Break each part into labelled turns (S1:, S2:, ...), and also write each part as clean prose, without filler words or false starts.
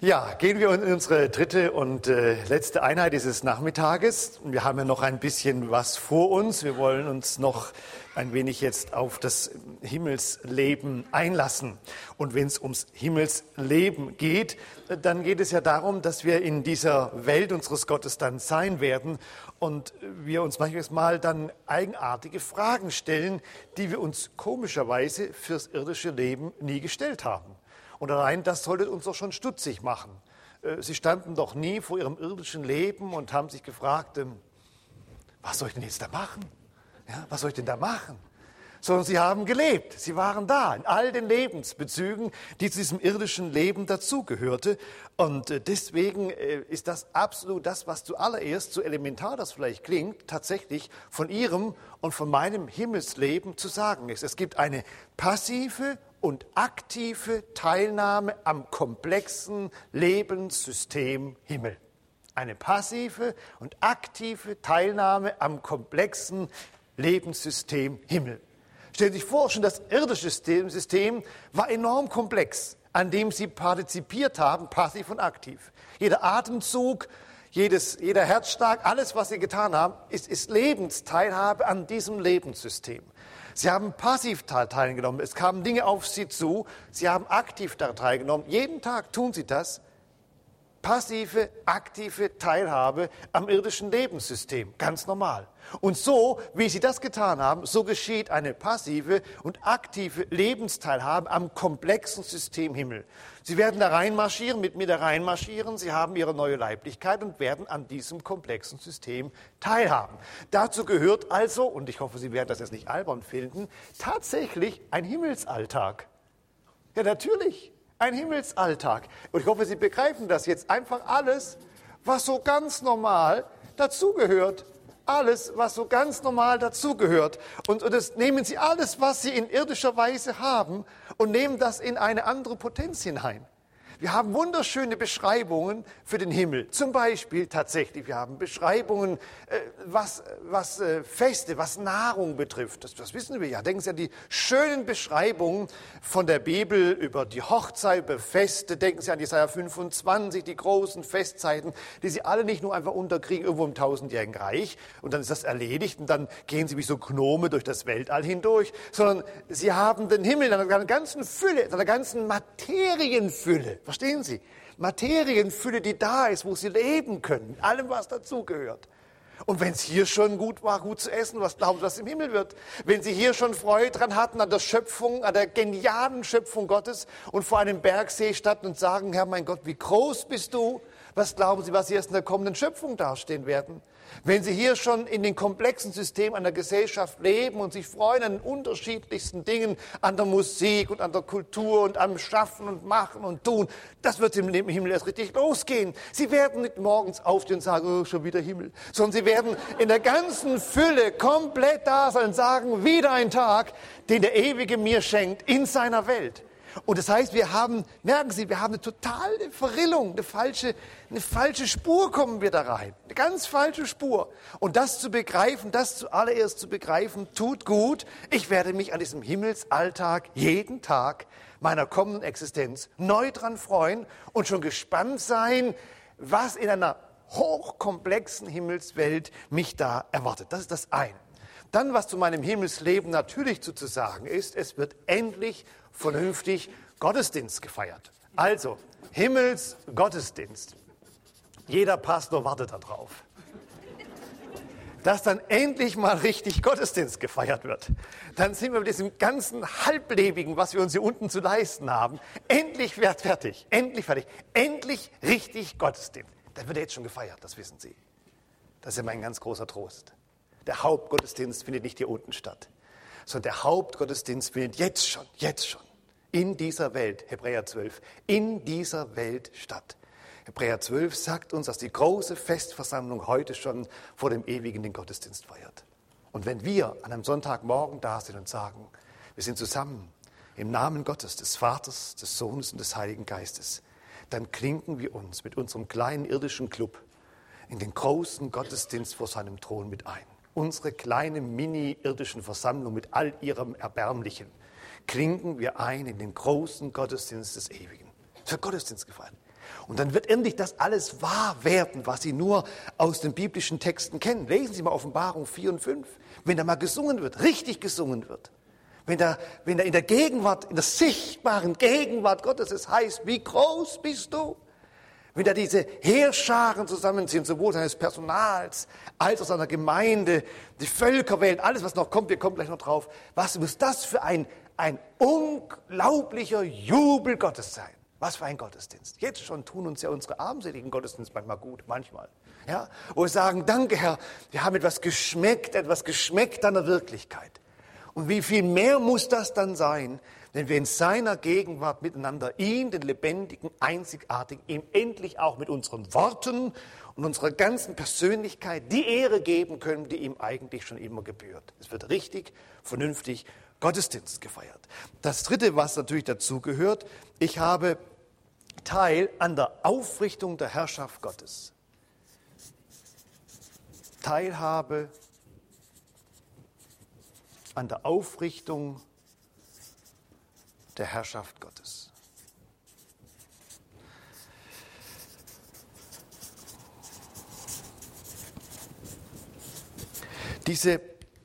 S1: Ja, gehen wir in unsere dritte und letzte Einheit dieses Nachmittages. Wir haben ja noch ein bisschen was vor uns. Wir wollen uns noch ein wenig jetzt auf das Himmelsleben einlassen. Und wenn es ums Himmelsleben geht, dann geht es ja darum, dass wir in dieser Welt unseres Gottes dann sein werden und wir uns manchmal dann eigenartige Fragen stellen, die wir uns komischerweise fürs irdische Leben nie gestellt haben. Und allein das sollte uns doch schon stutzig machen. Sie standen doch nie vor ihrem irdischen Leben und haben sich gefragt, was soll ich denn jetzt da machen? Ja, was soll ich denn da machen? Sondern sie haben gelebt, sie waren da in all den Lebensbezügen, die zu diesem irdischen Leben dazugehörte. Und deswegen ist das absolut das, was zuallererst, so elementar das vielleicht klingt, tatsächlich von ihrem und von meinem Himmelsleben zu sagen ist. Es gibt eine passive und aktive Teilnahme am komplexen Lebenssystem Himmel. Eine passive und aktive Teilnahme am komplexen Lebenssystem Himmel. Stellen Sie sich vor, schon das irdische System war enorm komplex, an dem Sie partizipiert haben, passiv und aktiv. Jeder Atemzug, jeder Herzschlag, alles, was Sie getan haben, ist Lebensteilhabe an diesem Lebenssystem. Sie haben passiv teilgenommen, es kamen Dinge auf Sie zu, Sie haben aktiv daran teilgenommen. Jeden Tag tun Sie das. Passive, aktive Teilhabe am irdischen Lebenssystem, ganz normal. Und so, wie Sie das getan haben, so geschieht eine passive und aktive Lebensteilhabe am komplexen System Himmel. Sie werden da reinmarschieren, mit mir da reinmarschieren, Sie haben Ihre neue Leiblichkeit und werden an diesem komplexen System teilhaben. Dazu gehört also, und ich hoffe, Sie werden das jetzt nicht albern finden, tatsächlich ein Himmelsalltag. Ja, natürlich. Ein Himmelsalltag. Und ich hoffe, Sie begreifen das jetzt. Einfach alles, was so ganz normal dazugehört. Alles, was so ganz normal dazugehört. Und das nehmen Sie alles, was Sie in irdischer Weise haben, und nehmen das in eine andere Potenz hinein. Wir haben wunderschöne Beschreibungen für den Himmel. Zum Beispiel tatsächlich, wir haben Beschreibungen, was Feste, was Nahrung betrifft. Das wissen wir ja. Denken Sie an die schönen Beschreibungen von der Bibel über die Hochzeit, über Feste. Denken Sie an Jesaja 25, die großen Festzeiten, die Sie alle nicht nur einfach unterkriegen irgendwo im tausendjährigen Reich und dann ist das erledigt und dann gehen Sie wie so Gnome durch das Weltall hindurch, sondern Sie haben den Himmel in einer ganzen Fülle, in einer ganzen Materienfülle. Verstehen Sie? Materienfülle, die da ist, wo Sie leben können, mit allem, was dazugehört. Und wenn es hier schon gut war, gut zu essen, was glauben Sie, was im Himmel wird? Wenn Sie hier schon Freude dran hatten an der Schöpfung, an der genialen Schöpfung Gottes und vor einem Bergsee standen und sagen, Herr, mein Gott, wie groß bist du? Was glauben Sie, was Sie erst in der kommenden Schöpfung dastehen werden? Wenn Sie hier schon in den komplexen Systemen einer Gesellschaft leben und sich freuen an den unterschiedlichsten Dingen, an der Musik und an der Kultur und am Schaffen und Machen und Tun, das wird im Himmel erst richtig losgehen. Sie werden nicht morgens aufstehen und sagen, oh, schon wieder Himmel, sondern Sie werden in der ganzen Fülle komplett da sein und sagen, wieder ein Tag, den der Ewige mir schenkt in seiner Welt. Und das heißt, merken Sie, wir haben eine totale Verrillung, eine falsche Spur kommen wir da rein. Eine ganz falsche Spur. Und das zu begreifen, das zuallererst zu begreifen, tut gut. Ich werde mich an diesem Himmelsalltag jeden Tag meiner kommenden Existenz neu dran freuen und schon gespannt sein, was in einer hochkomplexen Himmelswelt mich da erwartet. Das ist das eine. Dann, was zu meinem Himmelsleben natürlich zu sagen ist, es wird endlich vernünftig Gottesdienst gefeiert. Also, Himmelsgottesdienst. Jeder Pastor wartet darauf, dass dann endlich mal richtig Gottesdienst gefeiert wird. Dann sind wir mit diesem ganzen Halblebigen, was wir uns hier unten zu leisten haben, endlich fertig, endlich richtig Gottesdienst. Dann wird er jetzt schon gefeiert, das wissen Sie. Das ist ja mein ganz großer Trost. Der Hauptgottesdienst findet nicht hier unten statt, sondern der Hauptgottesdienst findet jetzt schon, in dieser Welt, Hebräer 12, in dieser Welt statt. Hebräer 12 sagt uns, dass die große Festversammlung heute schon vor dem Ewigen den Gottesdienst feiert. Und wenn wir an einem Sonntagmorgen da sind und sagen, wir sind zusammen im Namen Gottes, des Vaters, des Sohnes und des Heiligen Geistes, dann klinken wir uns mit unserem kleinen irdischen Club in den großen Gottesdienst vor seinem Thron mit ein. Unsere kleine mini-irdischen Versammlung mit all ihrem Erbärmlichen klinken wir ein in den großen Gottesdienst des Ewigen. Es wird Gottesdienst gefeiert. Und dann wird endlich das alles wahr werden, was Sie nur aus den biblischen Texten kennen. Lesen Sie mal Offenbarung 4 und 5. Wenn da mal gesungen wird, richtig gesungen wird. Wenn da in der Gegenwart, in der sichtbaren Gegenwart Gottes es heißt, wie groß bist du? Wenn da diese Heerscharen zusammen sind, sowohl seines Personals als auch seiner Gemeinde, die Völkerwelt, alles was noch kommt, wir kommen gleich noch drauf. Was muss das für ein unglaublicher Jubel Gottes sein? Was für ein Gottesdienst. Jetzt schon tun uns ja unsere armseligen Gottesdienste manchmal gut, Ja? Wo wir sagen, danke Herr, wir haben etwas geschmeckt an der Wirklichkeit. Und wie viel mehr muss das dann sein, wenn wir in seiner Gegenwart miteinander ihn, den lebendigen, einzigartigen, ihm endlich auch mit unseren Worten und unserer ganzen Persönlichkeit die Ehre geben können, die ihm eigentlich schon immer gebührt. Es wird richtig, vernünftig Gottesdienst gefeiert. Das Dritte, was natürlich dazu gehört, ich habe Teil an der Aufrichtung der Herrschaft Gottes. Teilhabe an der Aufrichtung der Herrschaft Gottes. Dieser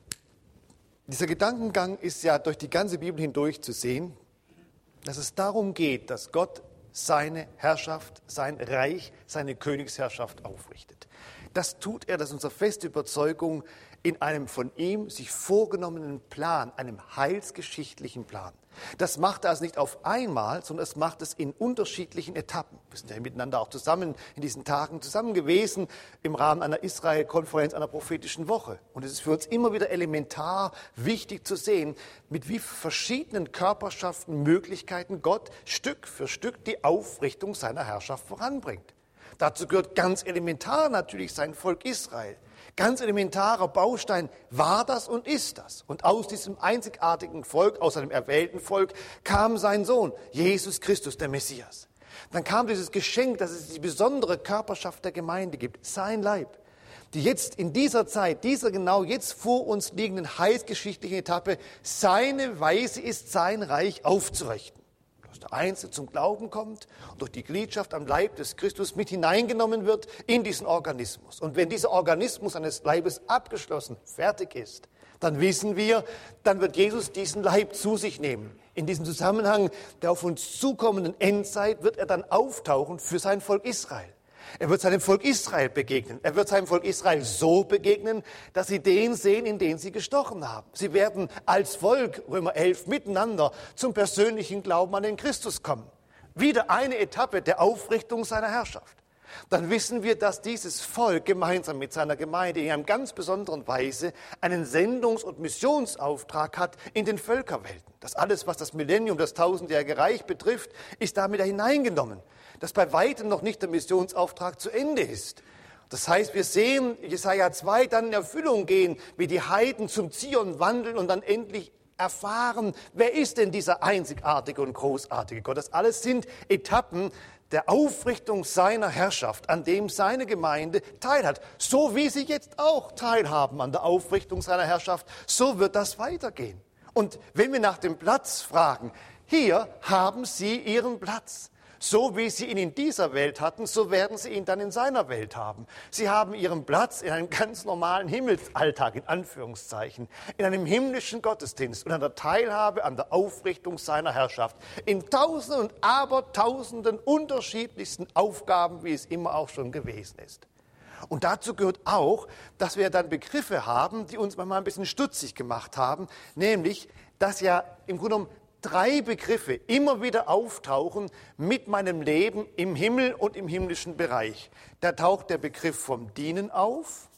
S1: Gedankengang ist ja durch die ganze Bibel hindurch zu sehen, dass es darum geht, dass Gott seine Herrschaft, sein Reich, seine Königsherrschaft aufrichtet. Das tut er, das ist unsere feste Überzeugung, in einem von ihm sich vorgenommenen Plan, einem heilsgeschichtlichen Plan. Das macht er also nicht auf einmal, sondern es macht es in unterschiedlichen Etappen. Wir sind ja miteinander auch zusammen in diesen Tagen zusammen gewesen im Rahmen einer Israel-Konferenz, einer prophetischen Woche. Und es ist für uns immer wieder elementar wichtig zu sehen, mit wie verschiedenen Körperschaften, Möglichkeiten Gott Stück für Stück die Aufrichtung seiner Herrschaft voranbringt. Dazu gehört ganz elementar natürlich sein Volk Israel. Ganz elementarer Baustein war das und ist das. Und aus diesem einzigartigen Volk, aus einem erwählten Volk, kam sein Sohn, Jesus Christus, der Messias. Dann kam dieses Geschenk, dass es die besondere Körperschaft der Gemeinde gibt, sein Leib, die jetzt in dieser Zeit, dieser genau jetzt vor uns liegenden heilsgeschichtlichen Etappe, seine Weise ist, sein Reich aufzurichten. Dass der Einzelne zum Glauben kommt und durch die Gliederschaft am Leib des Christus mit hineingenommen wird in diesen Organismus. Und wenn dieser Organismus eines Leibes abgeschlossen, fertig ist, dann wissen wir, dann wird Jesus diesen Leib zu sich nehmen. In diesem Zusammenhang der auf uns zukommenden Endzeit wird er dann auftauchen für sein Volk Israel. Er wird seinem Volk Israel begegnen. Er wird seinem Volk Israel so begegnen, dass sie den sehen, in den sie gestochen haben. Sie werden als Volk, Römer 11, miteinander zum persönlichen Glauben an den Christus kommen. Wieder eine Etappe der Aufrichtung seiner Herrschaft. Dann wissen wir, dass dieses Volk gemeinsam mit seiner Gemeinde in einer ganz besonderen Weise einen Sendungs- und Missionsauftrag hat in den Völkerwelten. Das alles, was das Millennium, das tausendjährige Reich betrifft, ist damit hineingenommen. Dass bei weitem noch nicht der Missionsauftrag zu Ende ist. Das heißt, wir sehen Jesaja 2 dann in Erfüllung gehen, wie die Heiden zum Zion wandeln und dann endlich erfahren, wer ist denn dieser einzigartige und großartige Gott. Das alles sind Etappen der Aufrichtung seiner Herrschaft, an dem seine Gemeinde teilhat. So wie sie jetzt auch teilhaben an der Aufrichtung seiner Herrschaft, so wird das weitergehen. Und wenn wir nach dem Platz fragen, hier haben sie ihren Platz. So wie sie ihn in dieser Welt hatten, so werden sie ihn dann in seiner Welt haben. Sie haben ihren Platz in einem ganz normalen Himmelsalltag, in Anführungszeichen, in einem himmlischen Gottesdienst und an der Teilhabe an der Aufrichtung seiner Herrschaft. In Tausenden und Abertausenden unterschiedlichsten Aufgaben, wie es immer auch schon gewesen ist. Und dazu gehört auch, dass wir dann Begriffe haben, die uns manchmal ein bisschen stutzig gemacht haben, nämlich, dass ja im Grunde genommen 3 Begriffe immer wieder auftauchen mit meinem Leben im Himmel und im himmlischen Bereich. Da taucht der Begriff vom Dienen auf,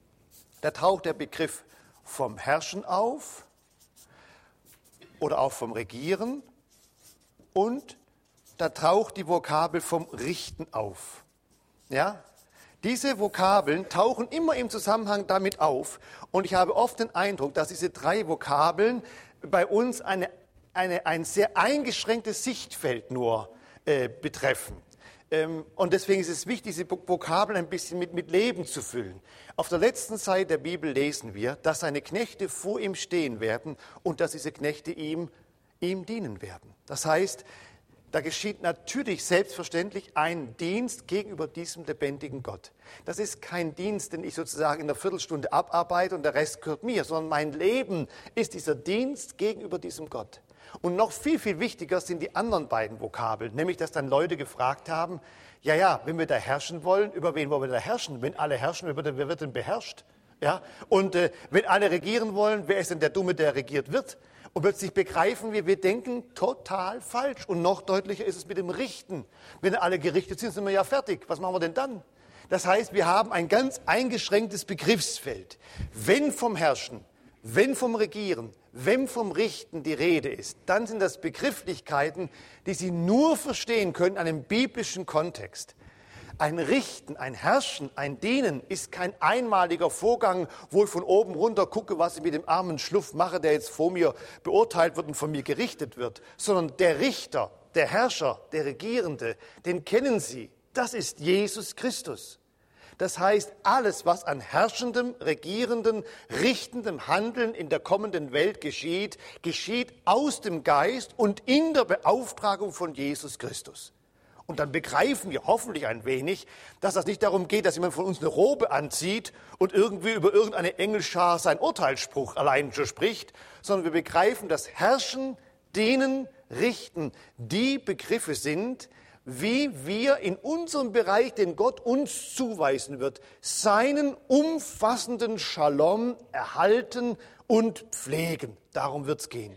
S1: da taucht der Begriff vom Herrschen auf oder auch vom Regieren und da taucht die Vokabel vom Richten auf. Ja? Diese Vokabeln tauchen immer im Zusammenhang damit auf und ich habe oft den Eindruck, dass diese 3 Vokabeln bei uns ein sehr eingeschränktes Sichtfeld nur betreffen. Und deswegen ist es wichtig, diese Vokabeln ein bisschen mit Leben zu füllen. Auf der letzten Seite der Bibel lesen wir, dass seine Knechte vor ihm stehen werden und dass diese Knechte ihm dienen werden. Das heißt, Da geschieht natürlich selbstverständlich ein Dienst gegenüber diesem lebendigen Gott. Das ist kein Dienst, den ich sozusagen in einer Viertelstunde abarbeite und der Rest gehört mir, sondern mein Leben ist dieser Dienst gegenüber diesem Gott. Und noch viel, viel wichtiger sind die anderen beiden Vokabeln, nämlich dass dann Leute gefragt haben, ja, wenn wir da herrschen wollen, über wen wollen wir da herrschen? Wenn alle herrschen, wer wird denn beherrscht? Ja? Und wenn alle regieren wollen, wer ist denn der Dumme, der regiert wird? Und plötzlich begreifen wir denken total falsch. Und noch deutlicher ist es mit dem Richten. Wenn alle gerichtet sind, sind wir ja fertig. Was machen wir denn dann? Das heißt, wir haben ein ganz eingeschränktes Begriffsfeld. Wenn vom Herrschen, wenn vom Regieren, wenn vom Richten die Rede ist, dann sind das Begrifflichkeiten, die Sie nur verstehen können in einem biblischen Kontext. Ein Richten, ein Herrschen, ein Dienen ist kein einmaliger Vorgang, wo ich von oben runter gucke, was ich mit dem armen Schluff mache, der jetzt vor mir beurteilt wird und von mir gerichtet wird, sondern der Richter, der Herrscher, der Regierende, den kennen Sie. Das ist Jesus Christus. Das heißt, alles, was an herrschendem, regierendem, richtendem Handeln in der kommenden Welt geschieht, geschieht aus dem Geist und in der Beauftragung von Jesus Christus. Und dann begreifen wir hoffentlich ein wenig, dass das nicht darum geht, dass jemand von uns eine Robe anzieht und irgendwie über irgendeine Engelschar seinen Urteilsspruch allein schon spricht, sondern wir begreifen, dass Herrschen, Dienen, Richten die Begriffe sind, wie wir in unserem Bereich, den Gott uns zuweisen wird, seinen umfassenden Shalom erhalten und pflegen. Darum wird es gehen.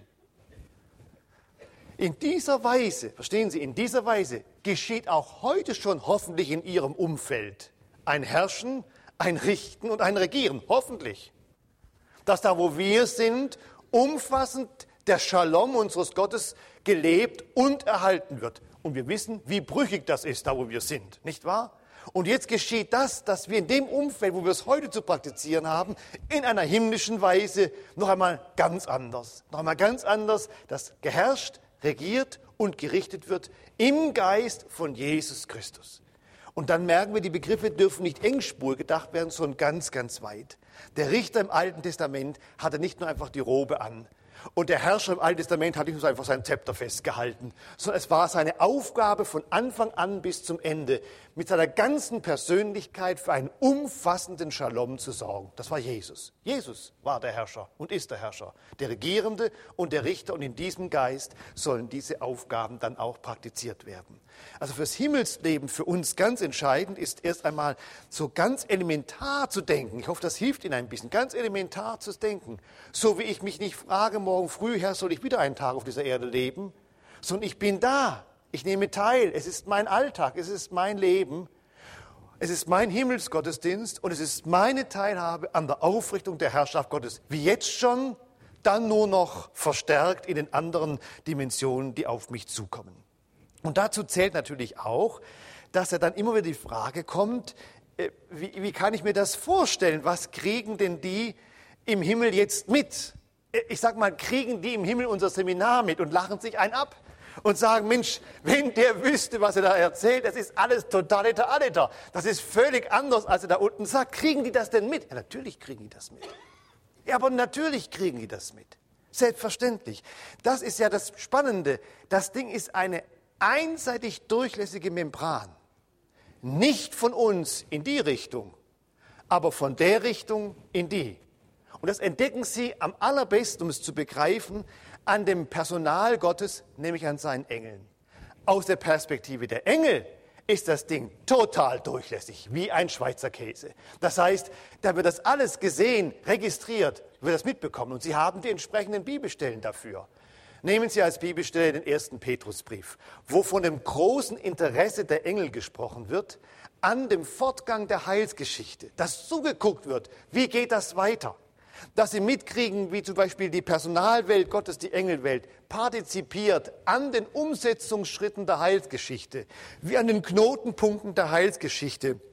S1: In dieser Weise, verstehen Sie, in dieser Weise geschieht auch heute schon hoffentlich in Ihrem Umfeld ein Herrschen, ein Richten und ein Regieren, hoffentlich. Dass da, wo wir sind, umfassend der Shalom unseres Gottes gelebt und erhalten wird. Und wir wissen, wie brüchig das ist, da wo wir sind, nicht wahr? Und jetzt geschieht das, dass wir in dem Umfeld, wo wir es heute zu praktizieren haben, in einer himmlischen Weise noch einmal ganz anders, dass geherrscht, regiert und gerichtet wird im Geist von Jesus Christus. Und dann merken wir, die Begriffe dürfen nicht engspurig gedacht werden, sondern ganz, ganz weit. Der Richter im Alten Testament hatte nicht nur einfach die Robe an. Und der Herrscher im Alten Testament hat nicht nur einfach sein Zepter festgehalten, sondern es war seine Aufgabe von Anfang an bis zum Ende, mit seiner ganzen Persönlichkeit für einen umfassenden Shalom zu sorgen. Das war Jesus. Jesus war der Herrscher und ist der Herrscher, der Regierende und der Richter. Und in diesem Geist sollen diese Aufgaben dann auch praktiziert werden. Also fürs Himmelsleben für uns ganz entscheidend ist erst einmal so ganz elementar zu denken. Ich hoffe, das hilft Ihnen ein bisschen, ganz elementar zu denken. So wie ich mich nicht frage, morgen früh, Herr, soll ich wieder einen Tag auf dieser Erde leben? Sondern ich bin da, ich nehme teil, es ist mein Alltag, es ist mein Leben, es ist mein Himmelsgottesdienst und es ist meine Teilhabe an der Aufrichtung der Herrschaft Gottes. Wie jetzt schon, dann nur noch verstärkt in den anderen Dimensionen, die auf mich zukommen. Und dazu zählt natürlich auch, dass ja dann immer wieder die Frage kommt, wie kann ich mir das vorstellen? Was kriegen denn die im Himmel jetzt mit? Ich sag mal, kriegen die im Himmel unser Seminar mit und lachen sich einen ab und sagen, Mensch, wenn der wüsste, was er da erzählt, das ist alles totaliter Alter. Das ist völlig anders, als er da unten sagt. Kriegen die das denn mit? Ja, natürlich kriegen die das mit. Ja, aber natürlich kriegen die das mit. Selbstverständlich. Das ist ja das Spannende. Das Ding ist eine einseitig durchlässige Membran. Nicht von uns in die Richtung, aber von der Richtung in die. Und das entdecken Sie am allerbesten, um es zu begreifen, an dem Personal Gottes, nämlich an seinen Engeln. Aus der Perspektive der Engel ist das Ding total durchlässig, wie ein Schweizer Käse. Das heißt, da wird das alles gesehen, registriert, wird das mitbekommen. Und Sie haben die entsprechenden Bibelstellen dafür. Nehmen Sie als Bibelstelle den 1. Petrusbrief, wo von dem großen Interesse der Engel gesprochen wird, an dem Fortgang der Heilsgeschichte, dass zugeguckt wird, wie geht das weiter? Dass sie mitkriegen, wie zum Beispiel die Personalwelt Gottes, die Engelwelt, partizipiert an den Umsetzungsschritten der Heilsgeschichte, wie an den Knotenpunkten der Heilsgeschichte,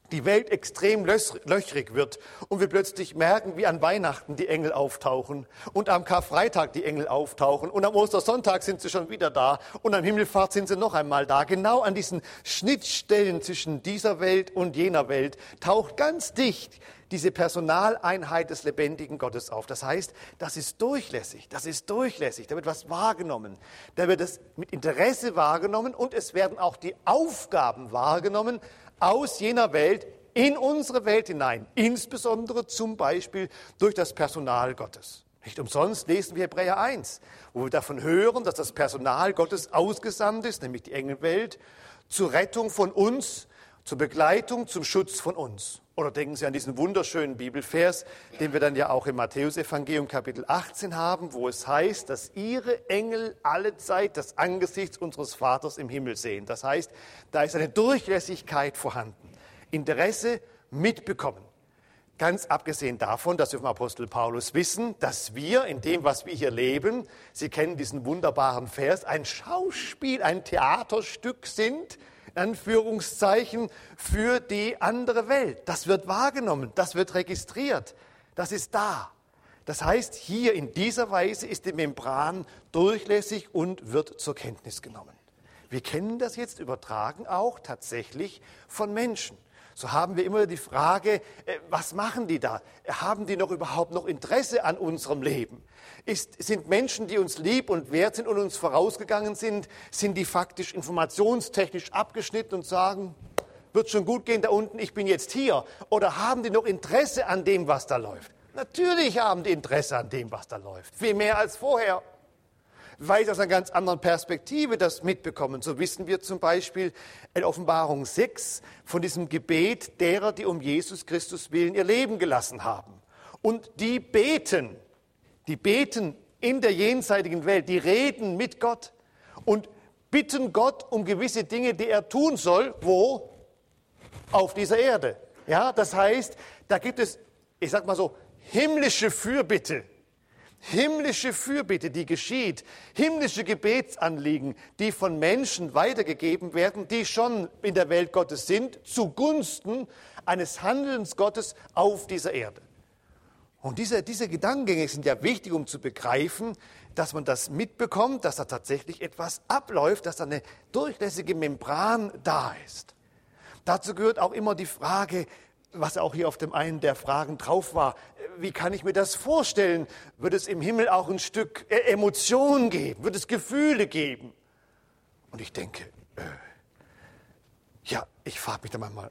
S1: die Welt extrem löchrig wird und wir plötzlich merken, wie an Weihnachten die Engel auftauchen und am Karfreitag die Engel auftauchen und am Ostersonntag sind sie schon wieder da und am Himmelfahrt sind sie noch einmal da. Genau an diesen Schnittstellen zwischen dieser Welt und jener Welt taucht ganz dicht diese Personaleinheit des lebendigen Gottes auf. Das heißt, das ist durchlässig, da wird was wahrgenommen, da wird es mit Interesse wahrgenommen und es werden auch die Aufgaben wahrgenommen, aus jener Welt in unsere Welt hinein, insbesondere zum Beispiel durch das Personal Gottes. Nicht umsonst lesen wir Hebräer 1, wo wir davon hören, dass das Personal Gottes ausgesandt ist, nämlich die Engelwelt, zur Rettung von uns, zur Begleitung, zum Schutz von uns. Oder denken Sie an diesen wunderschönen Bibelvers, den wir dann ja auch im Matthäusevangelium Kapitel 18 haben, wo es heißt, dass Ihre Engel allezeit das Angesicht unseres Vaters im Himmel sehen. Das heißt, da ist eine Durchlässigkeit vorhanden. Interesse mitbekommen. Ganz abgesehen davon, dass wir vom Apostel Paulus wissen, dass wir in dem, was wir hier leben, Sie kennen diesen wunderbaren Vers, ein Schauspiel, ein Theaterstück sind, Anführungszeichen, für die andere Welt. Das wird wahrgenommen, das wird registriert, das ist da. Das heißt, hier in dieser Weise ist die Membran durchlässig und wird zur Kenntnis genommen. Wir kennen das jetzt übertragen auch tatsächlich von Menschen. So haben wir immer die Frage, was machen die da? Haben die überhaupt noch Interesse an unserem Leben? Sind Menschen, die uns lieb und wert sind und uns vorausgegangen sind die faktisch informationstechnisch abgeschnitten und sagen, wird schon gut gehen da unten, ich bin jetzt hier? Oder haben die noch Interesse an dem, was da läuft? Natürlich haben die Interesse an dem, was da läuft. Viel mehr als vorher. Weil sie aus einer ganz anderen Perspektive das mitbekommen. So wissen wir zum Beispiel in Offenbarung 6 von diesem Gebet derer, die um Jesus Christus willen ihr Leben gelassen haben. Und die beten in der jenseitigen Welt, die reden mit Gott und bitten Gott um gewisse Dinge, die er tun soll, wo? Auf dieser Erde. Ja, das heißt, da gibt es, ich sag mal so, himmlische Fürbitte. Himmlische Fürbitte, die geschieht, himmlische Gebetsanliegen, die von Menschen weitergegeben werden, die schon in der Welt Gottes sind, zugunsten eines Handelns Gottes auf dieser Erde. Und diese Gedankengänge sind ja wichtig, um zu begreifen, dass man das mitbekommt, dass da tatsächlich etwas abläuft, dass da eine durchlässige Membran da ist. Dazu gehört auch immer die Frage, was auch hier auf dem einen der Fragen drauf war, wie kann ich mir das vorstellen? Wird es im Himmel auch ein Stück Emotion geben? Wird es Gefühle geben? Und ich denke, ich frage mich dann manchmal,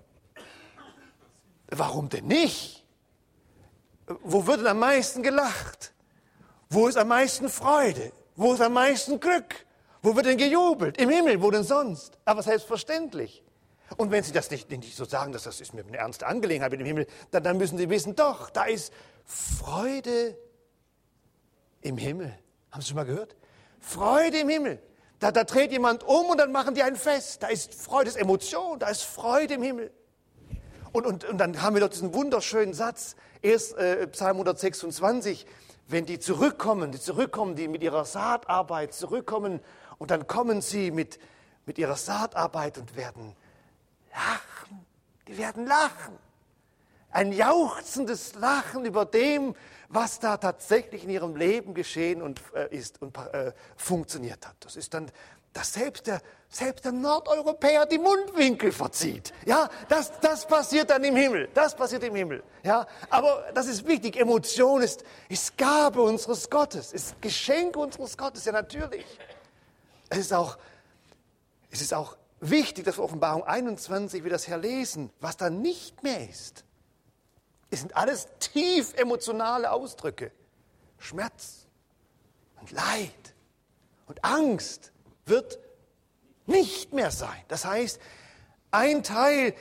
S1: warum denn nicht? Wo wird denn am meisten gelacht? Wo ist am meisten Freude? Wo ist am meisten Glück? Wo wird denn gejubelt? Im Himmel, wo denn sonst? Aber selbstverständlich. Und wenn Sie das nicht so sagen, dass das ist mir eine ernste Angelegenheit mit dem Himmel, dann müssen Sie wissen, doch, da ist Freude im Himmel. Haben Sie schon mal gehört? Freude im Himmel. Da dreht jemand um und dann machen die ein Fest. Da ist Freude, das ist Emotion, da ist Freude im Himmel. Und dann haben wir doch diesen wunderschönen Satz, erst Psalm 126, wenn die zurückkommen, die mit ihrer Saatarbeit zurückkommen und dann kommen sie mit ihrer Saatarbeit und werden lachen. Die werden lachen. Ein jauchzendes Lachen über dem, was da tatsächlich in ihrem Leben geschehen und ist und funktioniert hat. Das ist dann, dass selbst der Nordeuropäer die Mundwinkel verzieht. Ja, das passiert dann im Himmel. Das passiert im Himmel. Ja, aber das ist wichtig. Emotion ist Gabe unseres Gottes, ist Geschenk unseres Gottes. Ja, natürlich. Es ist auch wichtig, dass wir Offenbarung 21 wie das her lesen, was da nicht mehr ist. Es sind alles tief emotionale Ausdrücke. Schmerz und Leid und Angst wird nicht mehr sein. Das heißt, ein Teil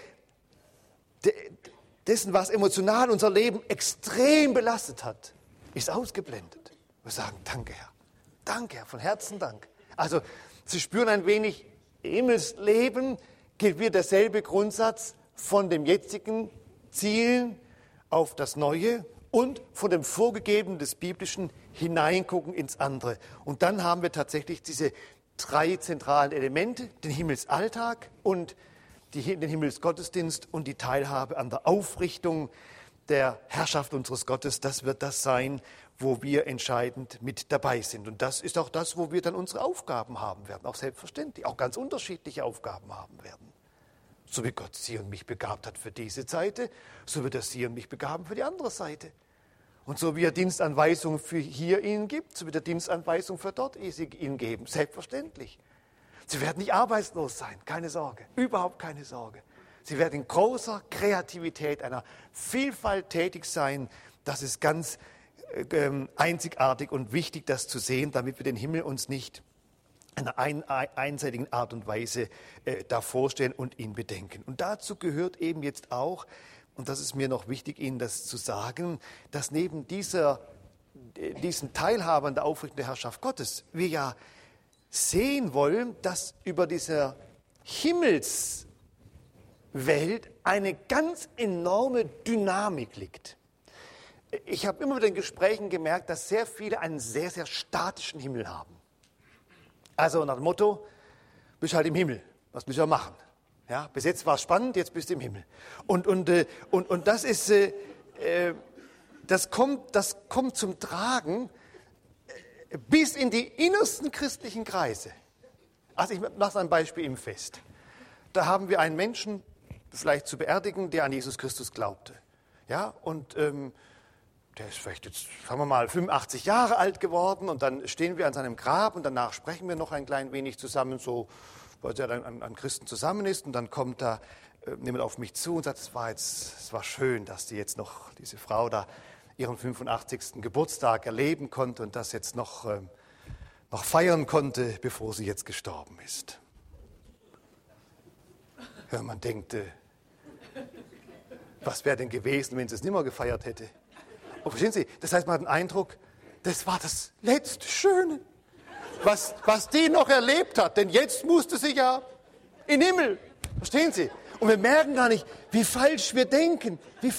S1: dessen, was emotional unser Leben extrem belastet hat, ist ausgeblendet. Wir sagen, danke Herr, von Herzen Dank. Also, Sie spüren ein wenig, Himmelsleben gilt wieder derselbe Grundsatz von dem jetzigen Zielen auf das Neue und von dem Vorgegebenen des Biblischen hineingucken ins andere. Und dann haben wir tatsächlich diese 3 zentralen Elemente, den Himmelsalltag und den Himmelsgottesdienst und die Teilhabe an der Aufrichtung der Herrschaft unseres Gottes, das wird das sein, wo wir entscheidend mit dabei sind. Und das ist auch das, wo wir dann unsere Aufgaben haben werden, auch selbstverständlich, auch ganz unterschiedliche Aufgaben haben werden. So wie Gott Sie und mich begabt hat für diese Seite, so wird er Sie und mich begaben für die andere Seite. Und so wie er Dienstanweisungen für hier Ihnen gibt, so wird er Dienstanweisungen für dort Ihnen geben, selbstverständlich. Sie werden nicht arbeitslos sein, keine Sorge, überhaupt keine Sorge. Sie werden in großer Kreativität, einer Vielfalt tätig sein. Das ist ganz einzigartig und wichtig, das zu sehen, damit wir den Himmel uns nicht in einer einseitigen Art und Weise da vorstellen und ihn bedenken. Und dazu gehört eben jetzt auch, und das ist mir noch wichtig, Ihnen das zu sagen, dass neben diesen Teilhabe an der Aufrichtung der Herrschaft Gottes wir ja sehen wollen, dass über dieser Himmelswelt eine ganz enorme Dynamik liegt. Ich habe immer wieder in Gesprächen gemerkt, dass sehr viele einen sehr, sehr statischen Himmel haben. Also nach dem Motto, bist halt im Himmel, was willst du ja machen? Ja, bis jetzt war es spannend, jetzt bist du im Himmel. Und das ist, das kommt zum Tragen bis in die innersten christlichen Kreise. Also ich mache ein Beispiel im Fest. Da haben wir einen Menschen vielleicht zu beerdigen, der an Jesus Christus glaubte. Ja, und der ist vielleicht jetzt, sagen wir mal, 85 Jahre alt geworden und dann stehen wir an seinem Grab und danach sprechen wir noch ein klein wenig zusammen, so, weil er dann an Christen zusammen ist und dann kommt da jemand auf mich zu und sagt, es war schön, dass diese Frau da ihren 85. Geburtstag erleben konnte und das jetzt noch feiern konnte, bevor sie jetzt gestorben ist. Ja, man denkt, was wäre denn gewesen, wenn sie es nicht mehr gefeiert hätte? Und verstehen Sie, das heißt, man hat den Eindruck, das war das letzte Schöne, was die noch erlebt hat. Denn jetzt musste sie ja in den Himmel. Verstehen Sie? Und wir merken gar nicht, wie falsch wir denken.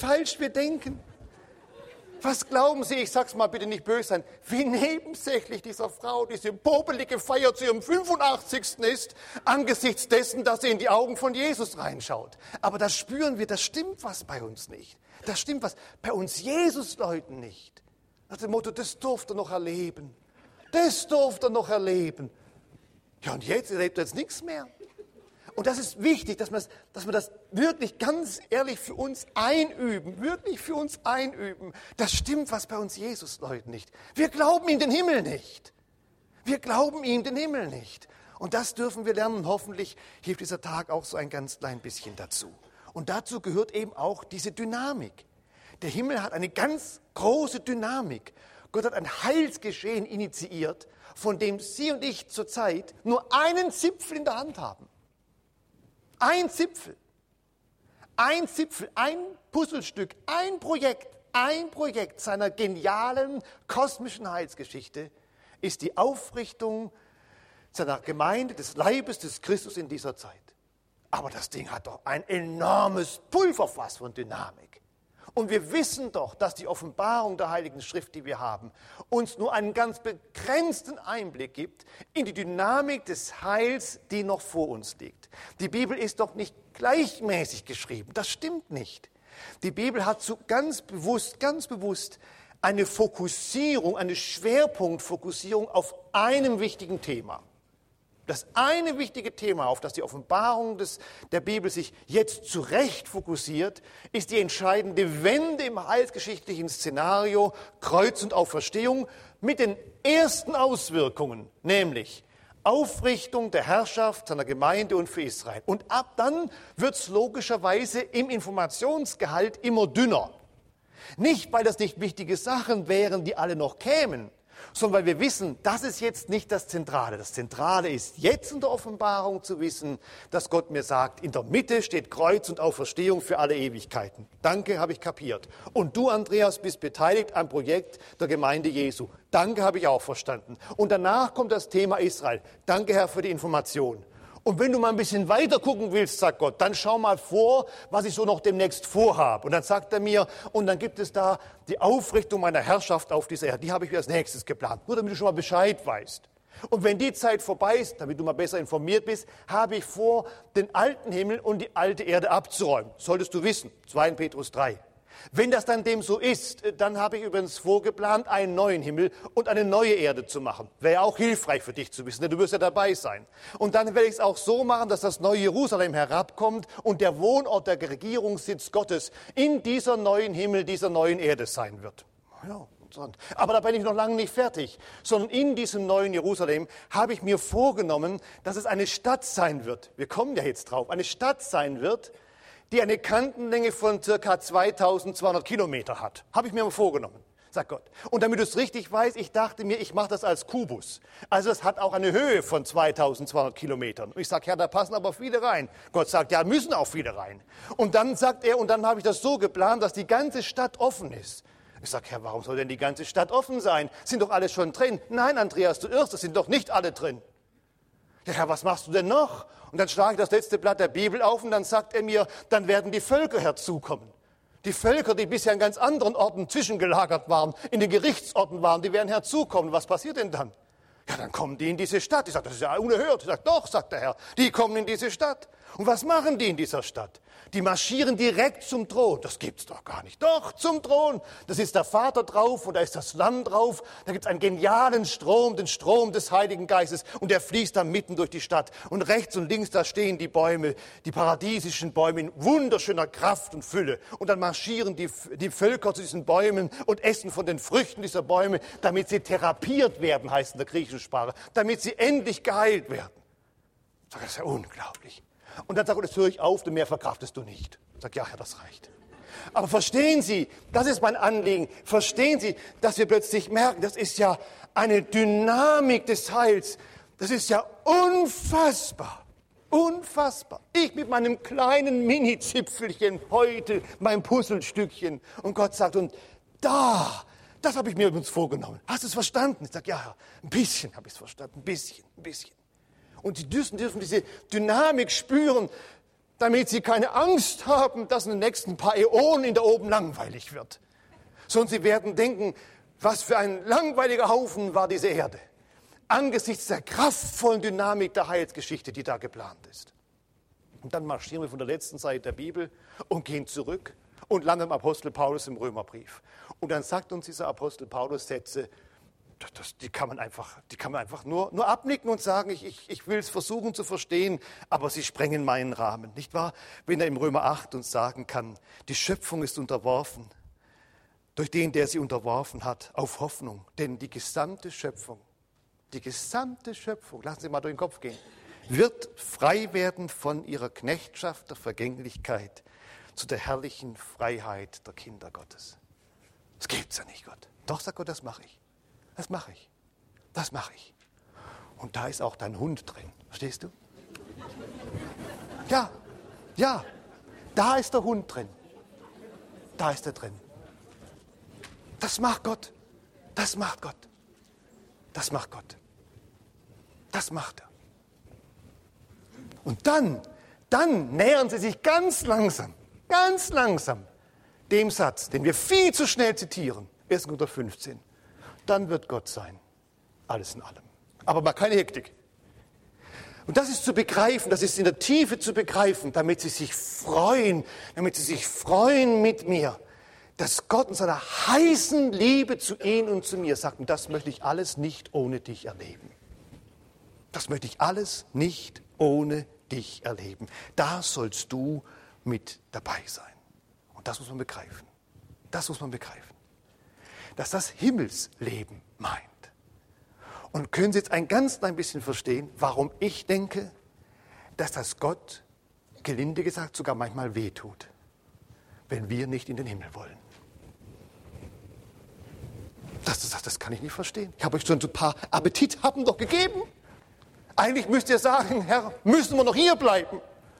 S1: Was glauben Sie, ich sag's mal bitte nicht böse sein, wie nebensächlich dieser Frau diese popelige Feier zu ihrem 85. ist, angesichts dessen, dass sie in die Augen von Jesus reinschaut. Aber das spüren wir, das stimmt was bei uns nicht. Das stimmt was bei uns Jesus-Leuten nicht. Nach dem Motto, das durfte er noch erleben. Ja, und jetzt erlebt er jetzt nichts mehr. Und das ist wichtig, dass wir das wirklich ganz ehrlich für uns einüben. Das stimmt was bei uns Jesus-Leuten nicht. Wir glauben ihm den Himmel nicht. Und das dürfen wir lernen. Hoffentlich hilft dieser Tag auch so ein ganz klein bisschen dazu. Und dazu gehört eben auch diese Dynamik. Der Himmel hat eine ganz große Dynamik. Gott hat ein Heilsgeschehen initiiert, von dem Sie und ich zurzeit nur einen Zipfel in der Hand haben. Ein Zipfel, ein Puzzlestück, ein Projekt seiner genialen kosmischen Heilsgeschichte ist die Aufrichtung seiner Gemeinde, des Leibes des Christus in dieser Zeit. Aber das Ding hat doch ein enormes Pulverfass von Dynamik. Und wir wissen doch, dass die Offenbarung der Heiligen Schrift, die wir haben, uns nur einen ganz begrenzten Einblick gibt in die Dynamik des Heils, die noch vor uns liegt. Die Bibel ist doch nicht gleichmäßig geschrieben. Das stimmt nicht. Die Bibel hat so ganz bewusst eine Fokussierung, eine Schwerpunktfokussierung auf einem wichtigen Thema. Das eine wichtige Thema, auf das die Offenbarung der Bibel sich jetzt zurecht fokussiert, ist die entscheidende Wende im heilsgeschichtlichen Szenario Kreuz und Auferstehung mit den ersten Auswirkungen, nämlich Aufrichtung der Herrschaft seiner Gemeinde und für Israel. Und ab dann wird es logischerweise im Informationsgehalt immer dünner. Nicht, weil das nicht wichtige Sachen wären, die alle noch kämen, sondern weil wir wissen, das ist jetzt nicht das Zentrale. Das Zentrale ist jetzt in der Offenbarung zu wissen, dass Gott mir sagt, in der Mitte steht Kreuz und Auferstehung für alle Ewigkeiten. Danke, habe ich kapiert. Und du, Andreas, bist beteiligt am Projekt der Gemeinde Jesu. Danke, habe ich auch verstanden. Und danach kommt das Thema Israel. Danke, Herr, für die Information. Und wenn du mal ein bisschen weiter gucken willst, sagt Gott, dann schau mal vor, was ich so noch demnächst vorhabe. Und dann sagt er mir, und dann gibt es da die Aufrichtung meiner Herrschaft auf dieser Erde. Die habe ich mir als nächstes geplant. Nur damit du schon mal Bescheid weißt. Und wenn die Zeit vorbei ist, damit du mal besser informiert bist, habe ich vor, den alten Himmel und die alte Erde abzuräumen. Solltest du wissen, 2. Petrus 3. Wenn das dann dem so ist, dann habe ich übrigens vorgeplant, einen neuen Himmel und eine neue Erde zu machen. Wäre auch hilfreich für dich zu wissen, denn du wirst ja dabei sein. Und dann werde ich es auch so machen, dass das neue Jerusalem herabkommt und der Wohnort, der Regierungssitz Gottes in dieser neuen Himmel, dieser neuen Erde sein wird. Ja. Aber da bin ich noch lange nicht fertig, sondern in diesem neuen Jerusalem habe ich mir vorgenommen, dass es eine Stadt sein wird. Wir kommen ja jetzt drauf. Eine Stadt sein wird, die eine Kantenlänge von ca. 2200 Kilometer hat. Habe ich mir mal vorgenommen, sagt Gott. Und damit du es richtig weißt, ich dachte mir, ich mache das als Kubus. Also es hat auch eine Höhe von 2200 Kilometern. Und ich sage, ja, da passen aber viele rein. Gott sagt, ja, müssen auch viele rein. Und dann sagt er, und dann habe ich das so geplant, dass die ganze Stadt offen ist. Ich sage, Herr, warum soll denn die ganze Stadt offen sein? Sind doch alle schon drin. Nein, Andreas, du irrst, es sind doch nicht alle drin. Ja, Herr, was machst du denn noch? Und dann schlage ich das letzte Blatt der Bibel auf und dann sagt er mir, dann werden die Völker herzukommen. Die Völker, die bisher an ganz anderen Orten zwischengelagert waren, in den Gerichtsorten waren, die werden herzukommen. Was passiert denn dann? Ja, dann kommen die in diese Stadt. Ich sage, das ist ja unerhört. Ich sage, doch, sagt der Herr, die kommen in diese Stadt. Und was machen die in dieser Stadt? Die marschieren direkt zum Thron. Das gibt's doch gar nicht. Doch, zum Thron. Da ist der Vater drauf und da ist das Lamm drauf. Da gibt's einen genialen Strom, den Strom des Heiligen Geistes. Und der fließt da mitten durch die Stadt. Und rechts und links, da stehen die Bäume, die paradiesischen Bäume in wunderschöner Kraft und Fülle. Und dann marschieren die Völker zu diesen Bäumen und essen von den Früchten dieser Bäume, damit sie therapiert werden, heißt in der griechischen Sprache. Damit sie endlich geheilt werden. Das ist ja unglaublich. Und dann sagt Gott, jetzt höre ich auf, denn mehr verkraftest du nicht. Ich sage, ja, Herr, das reicht. Aber verstehen Sie, das ist mein Anliegen, verstehen Sie, dass wir plötzlich merken, das ist ja eine Dynamik des Heils. Das ist ja unfassbar, unfassbar. Ich mit meinem kleinen Mini-Zipfelchen heute, mein Puzzlestückchen. Und Gott sagt, und das habe ich mir übrigens vorgenommen. Hast du es verstanden? Ich sage, ja, Herr, ein bisschen habe ich es verstanden, ein bisschen. Und sie dürfen diese Dynamik spüren, damit sie keine Angst haben, dass in den nächsten paar Äonen da oben langweilig wird. Sondern sie werden denken, was für ein langweiliger Haufen war diese Erde. Angesichts der kraftvollen Dynamik der Heilsgeschichte, die da geplant ist. Und dann marschieren wir von der letzten Seite der Bibel und gehen zurück und landen im Apostel Paulus im Römerbrief. Und dann sagt uns dieser Apostel Paulus Sätze, die kann man einfach nur abnicken und sagen, ich will es versuchen zu verstehen, aber sie sprengen meinen Rahmen, nicht wahr? Wenn er im Römer 8 uns sagen kann, die Schöpfung ist unterworfen, durch den, der sie unterworfen hat, auf Hoffnung. Denn die gesamte Schöpfung, lassen Sie mal durch den Kopf gehen, wird frei werden von ihrer Knechtschaft der Vergänglichkeit zu der herrlichen Freiheit der Kinder Gottes. Das gibt's ja nicht, Gott. Doch, sagt Gott, das mache ich. Das mache ich. Und da ist auch dein Hund drin. Verstehst du? Ja, da ist der Hund drin. Da ist er drin. Das macht Gott. Das macht er. Und dann nähern sie sich ganz langsam dem Satz, den wir viel zu schnell zitieren. 1. Korinther 15. Dann wird Gott sein. Alles in allem. Aber mal keine Hektik. Und das ist zu begreifen, das ist in der Tiefe zu begreifen, damit sie sich freuen mit mir, dass Gott in seiner heißen Liebe zu ihnen und zu mir sagt, und das möchte ich alles nicht ohne dich erleben. Da sollst du mit dabei sein. Und das muss man begreifen. Dass das Himmelsleben meint. Und können Sie jetzt ein ganz klein bisschen verstehen, warum ich denke, dass das Gott, gelinde gesagt, sogar manchmal wehtut, wenn wir nicht in den Himmel wollen. Das kann ich nicht verstehen. Ich habe euch schon so ein paar Appetithappen doch gegeben. Eigentlich müsst ihr sagen, Herr, müssen wir noch hier bleiben?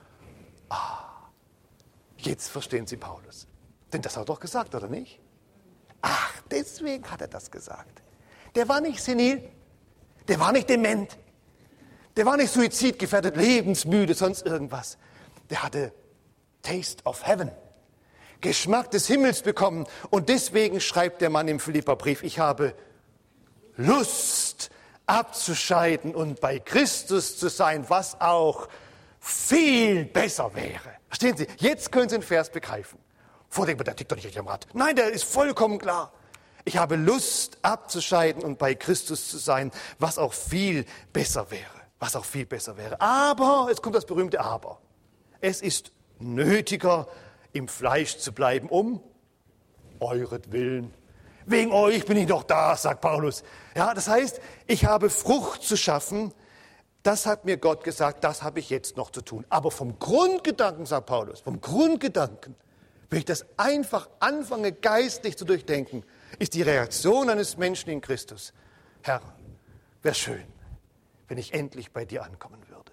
S1: Jetzt verstehen Sie Paulus. Denn das hat er doch gesagt, oder nicht? Ach, deswegen hat er das gesagt. Der war nicht senil, der war nicht dement, der war nicht suizidgefährdet, lebensmüde, sonst irgendwas. Der hatte Taste of Heaven, Geschmack des Himmels bekommen. Und deswegen schreibt der Mann im Philipperbrief, ich habe Lust abzuscheiden und bei Christus zu sein, was auch viel besser wäre. Verstehen Sie? Jetzt können Sie den Vers begreifen. Vordenken wir, der tickt doch nicht richtig am Rad. Nein, der ist vollkommen klar. Ich habe Lust abzuscheiden und bei Christus zu sein, was auch viel besser wäre. Was auch viel besser wäre. Aber, jetzt kommt das berühmte Aber. Es ist nötiger, im Fleisch zu bleiben, um euretwillen. Wegen euch bin ich noch da, sagt Paulus. Ja, das heißt, ich habe Frucht zu schaffen. Das hat mir Gott gesagt, das habe ich jetzt noch zu tun. Aber vom Grundgedanken, sagt Paulus, vom Grundgedanken, wenn ich das einfach anfange, geistlich zu durchdenken, ist die Reaktion eines Menschen in Christus: Herr, wäre schön, wenn ich endlich bei dir ankommen würde.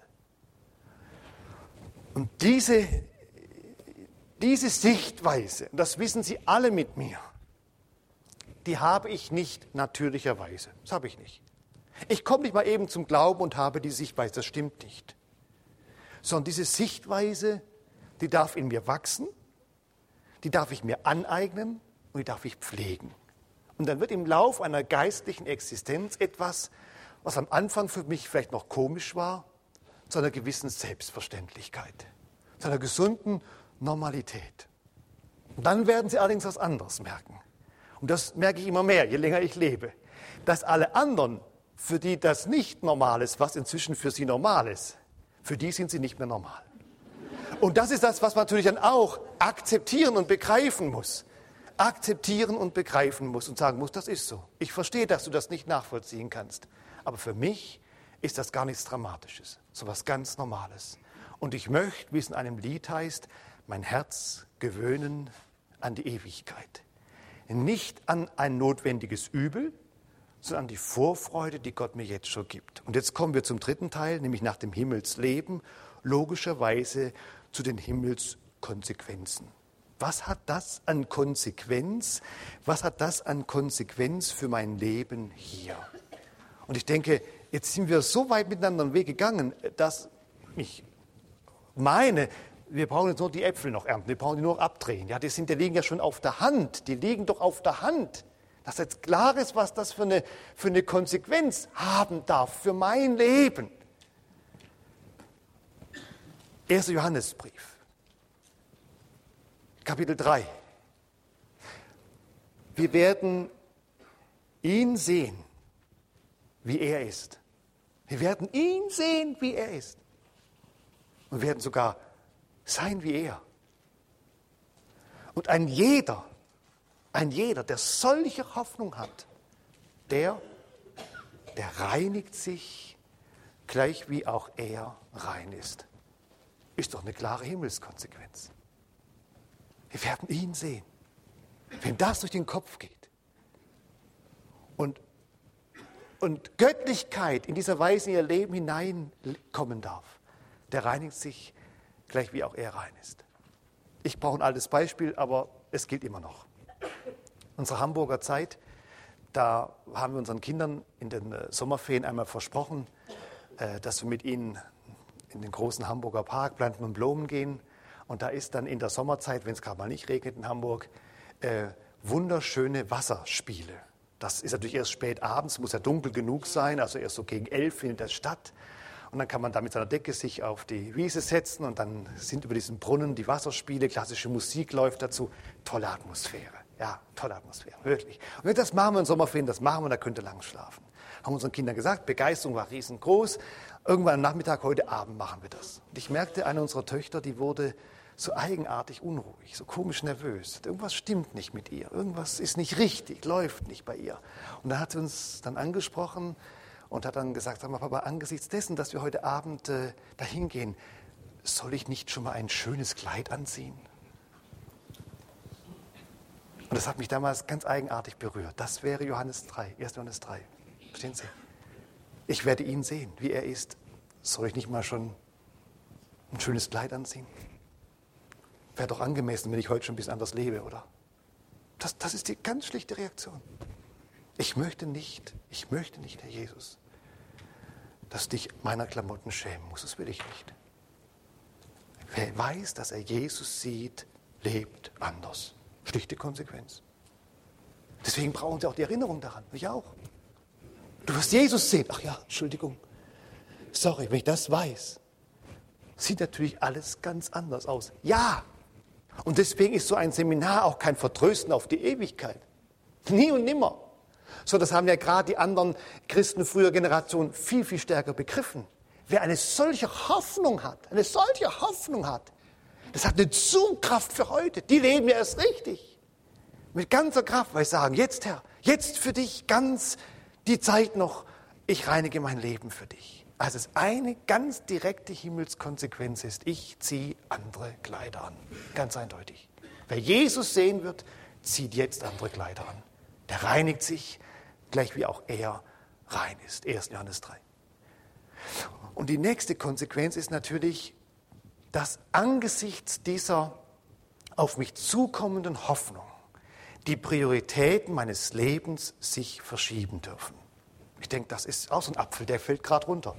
S1: Und diese Sichtweise, und das wissen Sie alle mit mir, die habe ich nicht natürlicherweise. Das habe ich nicht. Ich komme nicht mal eben zum Glauben und habe die Sichtweise, das stimmt nicht. Sondern diese Sichtweise, die darf in mir wachsen, die darf ich mir aneignen und die darf ich pflegen. Und dann wird im Lauf einer geistlichen Existenz etwas, was am Anfang für mich vielleicht noch komisch war, zu einer gewissen Selbstverständlichkeit, zu einer gesunden Normalität. Und dann werden Sie allerdings was anderes merken. Und das merke ich immer mehr, je länger ich lebe, dass alle anderen, für die das nicht normal ist, was inzwischen für sie normal ist, für die sind sie nicht mehr normal. Und das ist das, was man natürlich dann auch akzeptieren und begreifen muss. Akzeptieren und begreifen muss und sagen muss, das ist so. Ich verstehe, dass du das nicht nachvollziehen kannst. Aber für mich ist das gar nichts Dramatisches, so was ganz Normales. Und ich möchte, wie es in einem Lied heißt, mein Herz gewöhnen an die Ewigkeit. Nicht an ein notwendiges Übel, sondern an die Vorfreude, die Gott mir jetzt schon gibt. Und jetzt kommen wir zum dritten Teil, nämlich nach dem Himmelsleben, logischerweise zu den Himmelskonsequenzen. Was hat das an Konsequenz? Was hat das an Konsequenz für mein Leben hier? Und ich denke, jetzt sind wir so weit miteinander den Weg gegangen, dass ich meine, wir brauchen jetzt nur die Äpfel noch ernten, wir brauchen die nur abdrehen. Ja, die liegen ja schon auf der Hand, die liegen doch auf der Hand. Dass jetzt klar ist, was das für eine Konsequenz haben darf für mein Leben. 1. Johannesbrief, Kapitel 3. Wir werden ihn sehen, wie er ist. Wir werden ihn sehen, wie er ist. Und werden sogar sein wie er. Und ein jeder, der solche Hoffnung hat, der reinigt sich, gleich wie auch er rein ist. Ist doch eine klare Himmelskonsequenz. Wir werden ihn sehen. Wenn das durch den Kopf geht und Göttlichkeit in dieser Weise in ihr Leben hineinkommen darf, der reinigt sich, gleich wie auch er rein ist. Ich brauche ein altes Beispiel, aber es gilt immer noch. Unsere Hamburger Zeit, da haben wir unseren Kindern in den Sommerferien einmal versprochen, dass wir mit ihnen in den großen Hamburger Park planten und Blumen gehen. Und da ist dann in der Sommerzeit, wenn es gerade mal nicht regnet in Hamburg, wunderschöne Wasserspiele. Das ist natürlich erst spät abends, muss ja dunkel genug sein, also erst so gegen 11 findet das statt. Und dann kann man da mit seiner Decke sich auf die Wiese setzen und dann sind über diesen Brunnen die Wasserspiele, klassische Musik läuft dazu. Tolle Atmosphäre, ja, tolle Atmosphäre, wirklich. Und wenn das machen wir im Sommerferien, das machen wir, da könnt ihr lang schlafen. Haben unseren Kindern gesagt, Begeisterung war riesengroß. Irgendwann am Nachmittag, heute Abend machen wir das. Und ich merkte, eine unserer Töchter, die wurde so eigenartig unruhig, so komisch nervös. Irgendwas stimmt nicht mit ihr, irgendwas ist nicht richtig, läuft nicht bei ihr. Und dann hat sie uns dann angesprochen und hat dann gesagt, sag mal, Papa, angesichts dessen, dass wir heute Abend dahin gehen, soll ich nicht schon mal ein schönes Kleid anziehen? Und das hat mich damals ganz eigenartig berührt. Das wäre Johannes 3, 1. Johannes 3. Verstehen Sie? Ich werde ihn sehen, wie er ist. Soll ich nicht mal schon ein schönes Kleid anziehen? Wäre doch angemessen, wenn ich heute schon ein bisschen anders lebe, oder? Das ist die ganz schlichte Reaktion. Ich möchte nicht, Herr Jesus, dass dich meiner Klamotten schämen muss. Das will ich nicht. Wer weiß, dass er Jesus sieht, lebt anders. Schlichte Konsequenz. Deswegen brauchen Sie auch die Erinnerung daran. Ich auch. Du wirst Jesus sehen. Ach ja, Entschuldigung. Sorry, wenn ich das weiß, sieht natürlich alles ganz anders aus. Ja. Und deswegen ist so ein Seminar auch kein Vertrösten auf die Ewigkeit. Nie und nimmer. So, das haben ja gerade die anderen Christen früher Generationen viel, viel stärker begriffen. Wer eine solche Hoffnung hat, das hat eine Zugkraft für heute. Die leben ja erst richtig. Mit ganzer Kraft, weil sie sagen, jetzt Herr, jetzt für dich ganz die Zeit noch, ich reinige mein Leben für dich. Also es eine ganz direkte Himmelskonsequenz ist, ich ziehe andere Kleider an. Ganz eindeutig. Wer Jesus sehen wird, zieht jetzt andere Kleider an. Der reinigt sich, gleich wie auch er rein ist. 1. Johannes 3. Und die nächste Konsequenz ist natürlich, dass angesichts dieser auf mich zukommenden Hoffnung die Prioritäten meines Lebens sich verschieben dürfen. Ich denke, das ist auch so ein Apfel, der fällt gerade runter.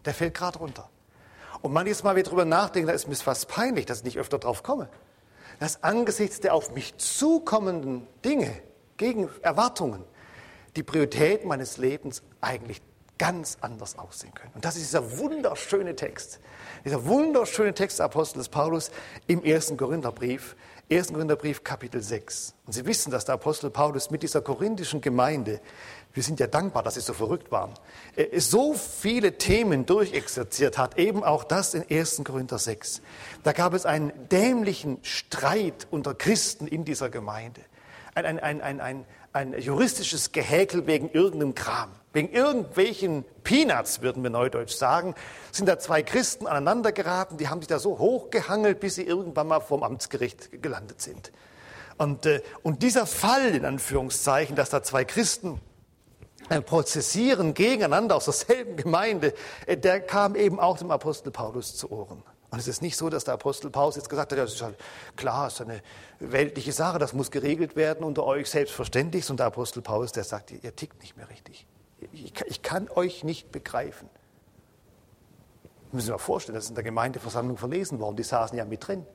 S1: Und manches Mal, wenn ich darüber nachdenke, da ist mir fast peinlich, dass ich nicht öfter drauf komme. Dass angesichts der auf mich zukommenden Dinge, gegen Erwartungen, die Prioritäten meines Lebens eigentlich ganz anders aussehen können. Und das ist dieser wunderschöne Text des Apostels Paulus im 1. Korintherbrief, Kapitel 6. Und Sie wissen, dass der Apostel Paulus mit dieser korinthischen Gemeinde, wir sind ja dankbar, dass sie so verrückt waren, so viele Themen durchexerziert hat, eben auch das in 1. Korinther 6. Da gab es einen dämlichen Streit unter Christen in dieser Gemeinde. Ein juristisches Gehäkel wegen irgendeinem Kram, wegen irgendwelchen Peanuts, würden wir neudeutsch sagen, sind da zwei Christen aneinander geraten, die haben sich da so hochgehangelt, bis sie irgendwann mal vorm Amtsgericht gelandet sind. Und dieser Fall, in Anführungszeichen, dass da zwei Christen prozessieren gegeneinander aus derselben Gemeinde, der kam eben auch dem Apostel Paulus zu Ohren. Und es ist nicht so, dass der Apostel Paulus jetzt gesagt hat, ja, das ist halt klar, es ist eine weltliche Sache, das muss geregelt werden unter euch selbstverständlich. Und der Apostel Paulus, der sagt, ihr tickt nicht mehr richtig. Ich kann euch nicht begreifen. Müssen wir uns mal vorstellen, das ist in der Gemeindeversammlung verlesen worden, die saßen ja mit drin.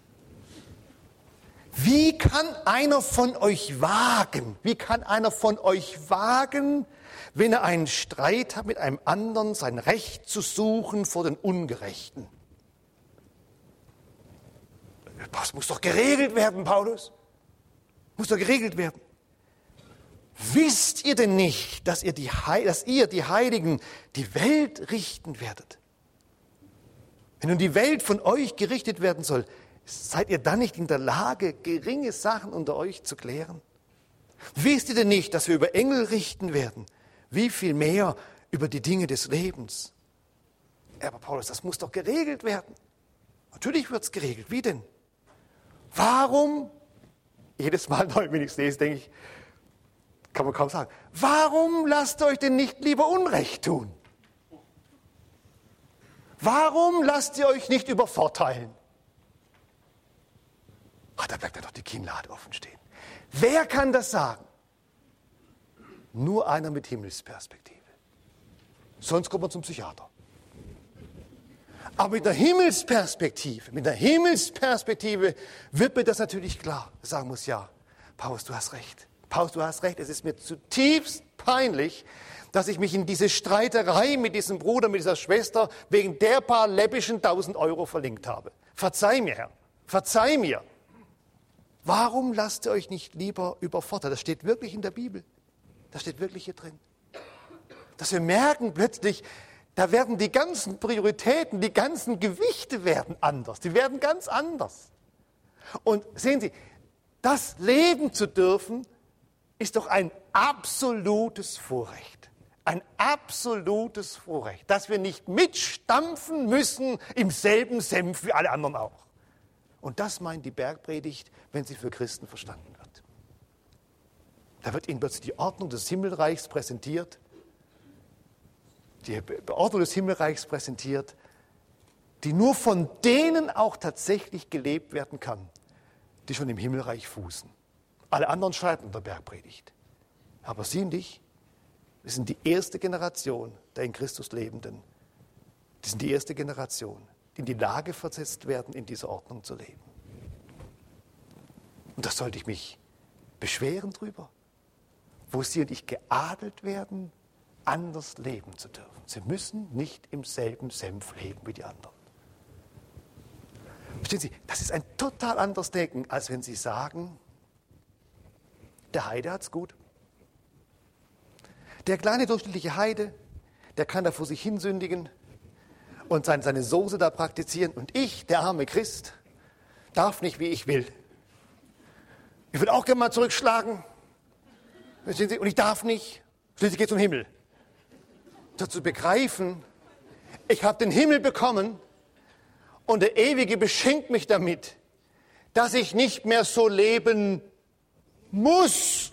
S1: Wie kann einer von euch wagen, wenn er einen Streit hat mit einem anderen, sein Recht zu suchen vor den Ungerechten? Das muss doch geregelt werden, Paulus. Muss doch geregelt werden. Wisst ihr denn nicht, dass ihr die Heiligen die Welt richten werdet? Wenn nun die Welt von euch gerichtet werden soll, seid ihr dann nicht in der Lage, geringe Sachen unter euch zu klären? Wisst ihr denn nicht, dass wir über Engel richten werden? Wie viel mehr über die Dinge des Lebens? Aber Paulus, das muss doch geregelt werden. Natürlich wird es geregelt. Wie denn? Warum? Jedes Mal neu, wenn ich es lese, denke ich, kann man kaum sagen. Warum lasst ihr euch denn nicht lieber Unrecht tun? Warum lasst ihr euch nicht übervorteilen? Da bleibt ja doch die Kinnlade offen stehen. Wer kann das sagen? Nur einer mit Himmelsperspektive. Sonst kommt man zum Psychiater. Aber mit der Himmelsperspektive wird mir das natürlich klar. Ich sagen muss, ja, Paulus, du hast recht. Es ist mir zutiefst peinlich, dass ich mich in diese Streiterei mit diesem Bruder, mit dieser Schwester wegen der paar läppischen 1.000 Euro verlinkt habe. Verzeih mir, Herr. Verzeih mir. Warum lasst ihr euch nicht lieber überfordern? Das steht wirklich in der Bibel. Das steht wirklich hier drin. Dass wir merken plötzlich, da werden die ganzen Prioritäten, die ganzen Gewichte werden anders. Die werden ganz anders. Und sehen Sie, das leben zu dürfen, ist doch ein absolutes Vorrecht. Ein absolutes Vorrecht, dass wir nicht mitstampfen müssen im selben Senf wie alle anderen auch. Und das meint die Bergpredigt, wenn sie für Christen verstanden wird. Da wird ihnen plötzlich die Ordnung des Himmelreichs präsentiert, die Ordnung des Himmelreichs präsentiert, die nur von denen auch tatsächlich gelebt werden kann, die schon im Himmelreich fußen. Alle anderen scheitern der Bergpredigt. Aber Sie und ich, wir sind die erste Generation der in Christus Lebenden. Die sind die erste Generation, die in die Lage versetzt werden, in dieser Ordnung zu leben. Und da sollte ich mich beschweren drüber, wo Sie und ich geadelt werden anders leben zu dürfen. Sie müssen nicht im selben Senf leben wie die anderen. Verstehen Sie, das ist ein total anderes Denken, als wenn Sie sagen, der Heide hat's gut. Der kleine durchschnittliche Heide, der kann da vor sich hin sündigen und seine Soße da praktizieren. Und ich, der arme Christ, darf nicht, wie ich will. Ich will auch gerne mal zurückschlagen. Verstehen Sie? Und ich darf nicht. Schließlich geht es zum Himmel. Dazu begreifen, ich habe den Himmel bekommen und der Ewige beschenkt mich damit, dass ich nicht mehr so leben muss.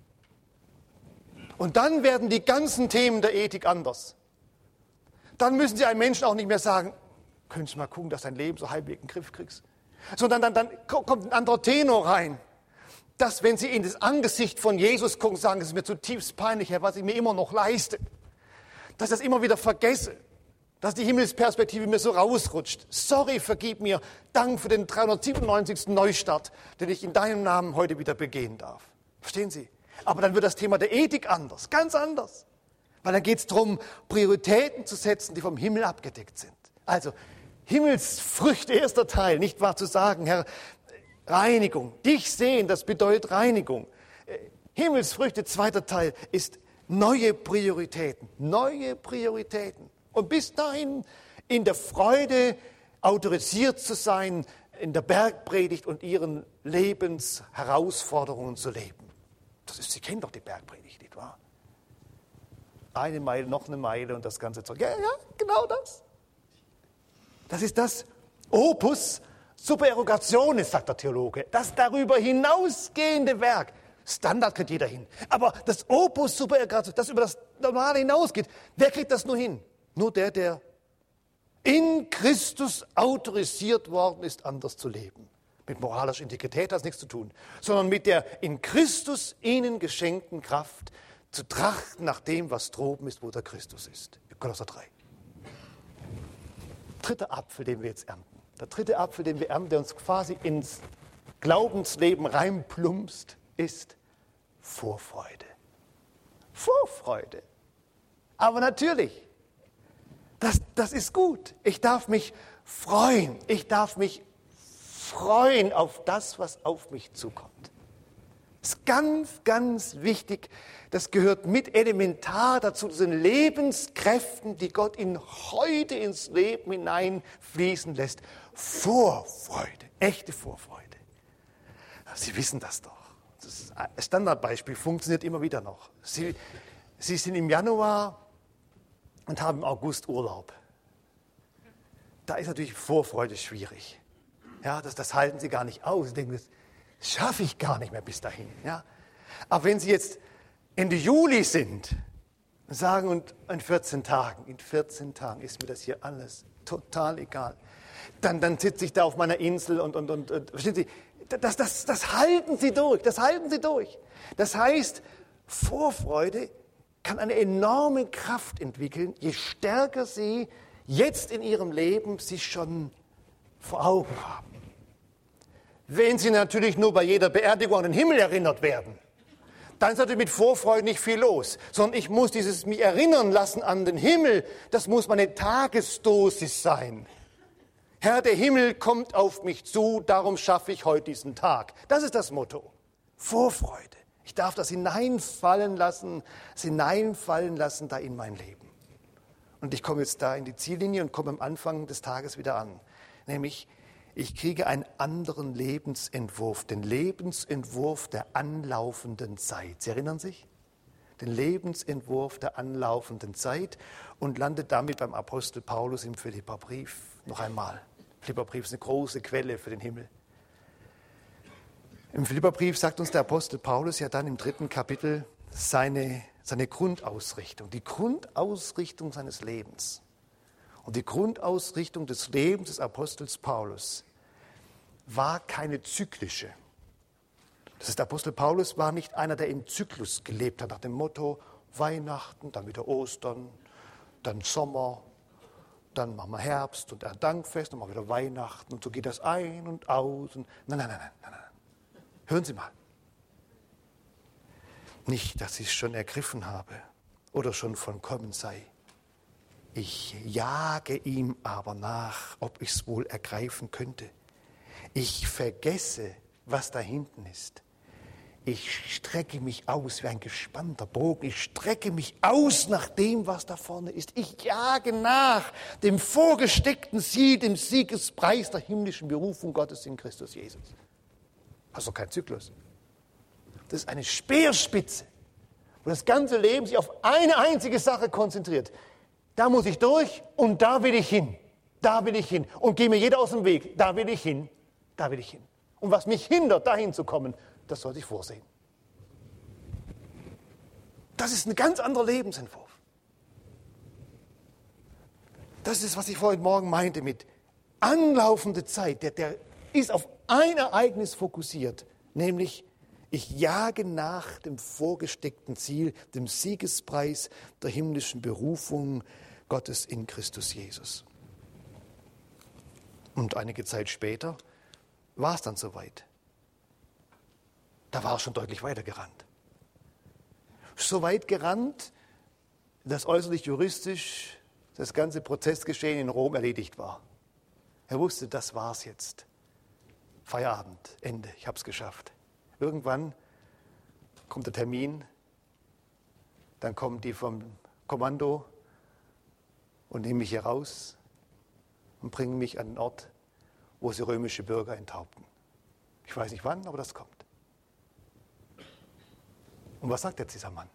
S1: Und dann werden die ganzen Themen der Ethik anders. Dann müssen Sie einem Menschen auch nicht mehr sagen, können Sie mal gucken, dass dein Leben so halbwegs in den Griff kriegst. Sondern dann kommt ein anderer Tenor rein. Dass, wenn Sie in das Angesicht von Jesus gucken, sagen, es ist mir zutiefst peinlich, Herr, was ich mir immer noch leiste. Dass ich das immer wieder vergesse. Dass die Himmelsperspektive mir so rausrutscht. Sorry, vergib mir. Dank für den 397. Neustart, den ich in deinem Namen heute wieder begehen darf. Verstehen Sie? Aber dann wird das Thema der Ethik anders, ganz anders. Weil dann geht es darum, Prioritäten zu setzen, die vom Himmel abgedeckt sind. Also, Himmelsfrüchte, erster Teil, nicht wahr zu sagen, Herr, Reinigung. Dich sehen, das bedeutet Reinigung. Himmelsfrüchte, zweiter Teil, ist neue Prioritäten. Neue Prioritäten. Und bis dahin in der Freude autorisiert zu sein, in der Bergpredigt und ihren Lebensherausforderungen zu leben. Sie kennen doch die Bergpredigt, nicht wahr? Eine Meile, noch eine Meile und das ganze Zeug. Ja, genau das. Das ist das Opus Supererogationis, sagt der Theologe. Das darüber hinausgehende Werk. Standard kriegt jeder hin. Aber das Opus Supererogationis, das über das Normale hinausgeht, wer kriegt das nur hin? Nur der in Christus autorisiert worden ist, anders zu leben. Mit moralischer Integrität hat es nichts zu tun, sondern mit der in Christus ihnen geschenkten Kraft zu trachten nach dem, was droben ist, wo der Christus ist. Kolosser 3. Dritter Apfel, den wir jetzt ernten. Der dritte Apfel, den wir ernten, der uns quasi ins Glaubensleben reinplumpst, ist Vorfreude. Vorfreude. Aber natürlich, das ist gut. Ich darf mich freuen. Ich darf mich freuen auf das, was auf mich zukommt. Das ist ganz, ganz wichtig. Das gehört mit elementar dazu, zu den Lebenskräften, die Gott in heute ins Leben hineinfließen lässt. Vorfreude, echte Vorfreude. Sie wissen das doch. Das ist ein Standardbeispiel, funktioniert immer wieder noch. Sie sind im Januar und haben im August Urlaub. Da ist natürlich Vorfreude schwierig. Ja, das halten Sie gar nicht aus. Sie denken, das schaffe ich gar nicht mehr bis dahin. Ja? Aber wenn Sie jetzt Ende Juli sind und sagen, und in 14 Tagen ist mir das hier alles total egal, dann sitze ich da auf meiner Insel und verstehen Sie, das halten Sie durch, das halten Sie durch. Das heißt, Vorfreude kann eine enorme Kraft entwickeln, je stärker Sie jetzt in Ihrem Leben sich schon vor Augen haben. Wenn Sie natürlich nur bei jeder Beerdigung an den Himmel erinnert werden, dann ist natürlich mit Vorfreude nicht viel los. Sondern ich muss mich erinnern lassen an den Himmel, das muss meine Tagesdosis sein. Herr, der Himmel kommt auf mich zu, darum schaffe ich heute diesen Tag. Das ist das Motto. Vorfreude. Ich darf das hineinfallen lassen da in mein Leben. Und ich komme jetzt da in die Ziellinie und komme am Anfang des Tages wieder an. Nämlich, ich kriege einen anderen Lebensentwurf, den Lebensentwurf der anlaufenden Zeit. Sie erinnern sich? Den Lebensentwurf der anlaufenden Zeit und landet damit beim Apostel Paulus im Philipperbrief noch einmal. Philipperbrief ist eine große Quelle für den Himmel. Im Philipperbrief sagt uns der Apostel Paulus ja dann im 3. Kapitel seine Grundausrichtung, die Grundausrichtung seines Lebens. Und die Grundausrichtung des Lebens des Apostels Paulus war keine zyklische. Das ist, der Apostel Paulus war nicht einer, der im Zyklus gelebt hat, nach dem Motto Weihnachten, dann wieder Ostern, dann Sommer, dann machen wir Herbst und Dankfest, dann machen wir wieder Weihnachten und so geht das ein und aus. Und nein. Hören Sie mal. Nicht, dass ich es schon ergriffen habe oder schon vollkommen sei. Ich jage ihm aber nach, ob ich es wohl ergreifen könnte. Ich vergesse, was da hinten ist. Ich strecke mich aus wie ein gespannter Bogen. Ich strecke mich aus nach dem, was da vorne ist. Ich jage nach dem vorgesteckten Ziel, dem Siegespreis der himmlischen Berufung Gottes in Christus Jesus. Das ist doch kein Zyklus. Das ist eine Speerspitze, wo das ganze Leben sich auf eine einzige Sache konzentriert. Da muss ich durch und da will ich hin. Da will ich hin. Und gehe mir jeder aus dem Weg. Da will ich hin. Da will ich hin. Und was mich hindert, dahin zu kommen, das sollte ich vorsehen. Das ist ein ganz anderer Lebensentwurf. Das ist, was ich vorhin Morgen meinte mit anlaufende Zeit. Der ist auf ein Ereignis fokussiert, nämlich ich jage nach dem vorgesteckten Ziel, dem Siegespreis der himmlischen Berufung Gottes in Christus Jesus. Und einige Zeit später war es dann soweit. Da war er schon deutlich weiter gerannt. So weit gerannt, dass äußerlich juristisch das ganze Prozessgeschehen in Rom erledigt war. Er wusste, das war's jetzt. Feierabend, Ende, ich habe es geschafft. Irgendwann kommt der Termin, dann kommen die vom Kommando und nehmen mich hier raus und bringen mich an den Ort, wo sie römische Bürger enthaupten. Ich weiß nicht wann, aber das kommt. Und was sagt jetzt dieser Mann?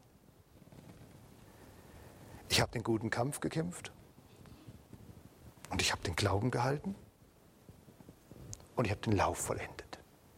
S1: Ich habe den guten Kampf gekämpft und ich habe den Glauben gehalten und ich habe den Lauf vollendet.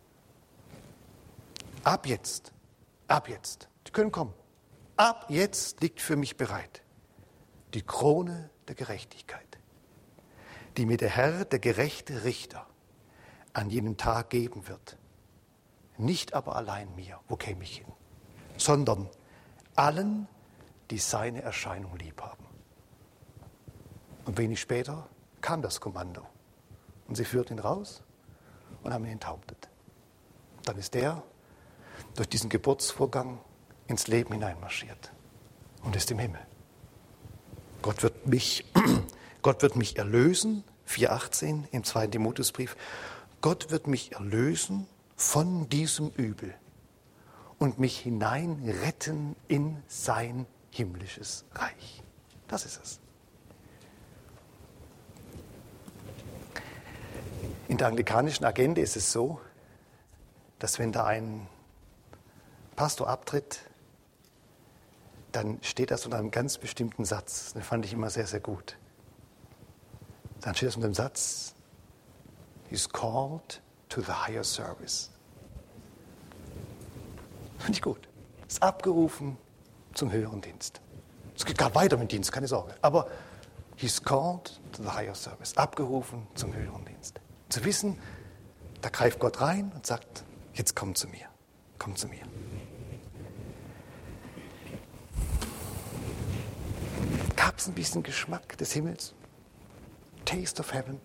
S1: Ab jetzt, die können kommen, ab jetzt liegt für mich bereit die Krone der Gerechtigkeit, die mir der Herr, der gerechte Richter, an jenem Tag geben wird. Nicht aber allein mir, wo käme ich hin, sondern allen, die seine Erscheinung lieb haben. Und wenig später kam das Kommando und sie führten ihn raus und haben ihn enthauptet. Dann ist er durch diesen Geburtsvorgang ins Leben hineinmarschiert und ist im Himmel. Gott wird mich erlösen, 4,18 im 2. Timotheusbrief. Gott wird mich erlösen von diesem Übel und mich hineinretten in sein himmlisches Reich. Das ist es. In der anglikanischen Agenda ist es so, dass wenn da ein Pastor abtritt, dann steht das unter einem ganz bestimmten Satz. Den fand ich immer sehr, sehr gut. Dann steht das unter dem Satz, he's called to the higher service. Finde ich gut. Ist abgerufen zum höheren Dienst. Es geht gar weiter mit dem Dienst, keine Sorge. Aber he's called to the higher service. Abgerufen zum höheren Dienst. Zu wissen, da greift Gott rein und sagt, jetzt komm zu mir. Komm zu mir. Gab es ein bisschen Geschmack des Himmels? Taste of heaven.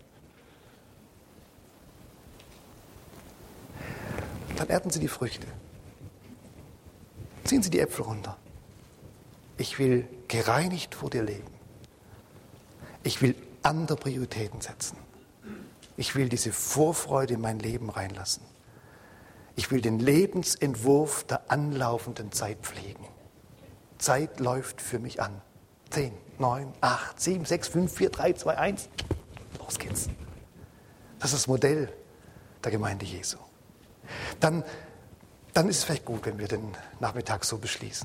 S1: Dann ernten Sie die Früchte. Ziehen Sie die Äpfel runter. Ich will gereinigt vor dir leben. Ich will andere Prioritäten setzen. Ich will diese Vorfreude in mein Leben reinlassen. Ich will den Lebensentwurf der anlaufenden Zeit pflegen. Zeit läuft für mich an. 10, 9, 8, 7, 6, 5, 4, 3, 2, 1. Los geht's. Das ist das Modell der Gemeinde Jesu. Dann ist es vielleicht gut, wenn wir den Nachmittag so beschließen.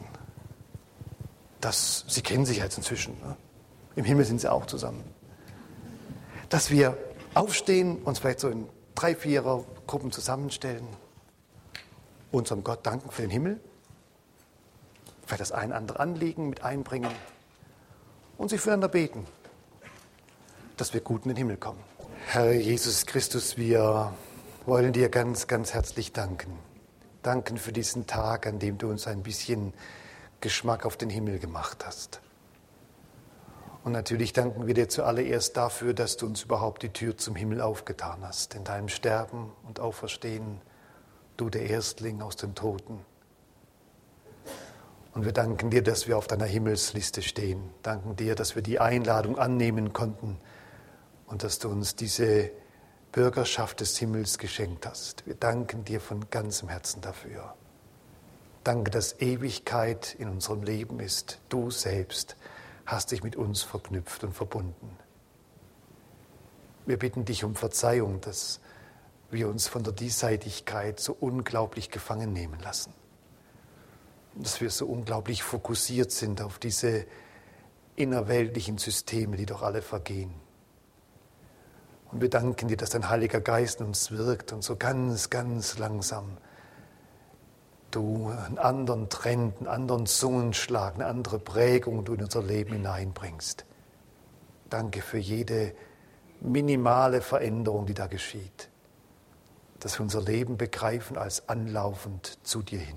S1: Sie kennen sich jetzt inzwischen. Ne? Im Himmel sind sie auch zusammen. Dass wir aufstehen, uns vielleicht so in 3, 4 Gruppen zusammenstellen, unserem Gott danken für den Himmel, vielleicht das ein andere Anliegen mit einbringen und sich füreinander beten, dass wir gut in den Himmel kommen. Herr Jesus Christus, wir wollen dir ganz, ganz herzlich danken. Danken für diesen Tag, an dem du uns ein bisschen Geschmack auf den Himmel gemacht hast. Und natürlich danken wir dir zuallererst dafür, dass du uns überhaupt die Tür zum Himmel aufgetan hast. In deinem Sterben und Auferstehen, du der Erstling aus den Toten. Und wir danken dir, dass wir auf deiner Himmelsliste stehen. Danken dir, dass wir die Einladung annehmen konnten und dass du uns diese Bürgerschaft des Himmels geschenkt hast. Wir danken dir von ganzem Herzen dafür. Danke, dass Ewigkeit in unserem Leben ist. Du selbst hast dich mit uns verknüpft und verbunden. Wir bitten dich um Verzeihung, dass wir uns von der Diesseitigkeit so unglaublich gefangen nehmen lassen. Dass wir so unglaublich fokussiert sind auf diese innerweltlichen Systeme, die doch alle vergehen. Und wir danken dir, dass dein Heiliger Geist in uns wirkt und so ganz, ganz langsam du einen anderen Trend, einen anderen Zungenschlag, eine andere Prägung du in unser Leben hineinbringst. Danke für jede minimale Veränderung, die da geschieht. Dass wir unser Leben begreifen als anlaufend zu dir hin.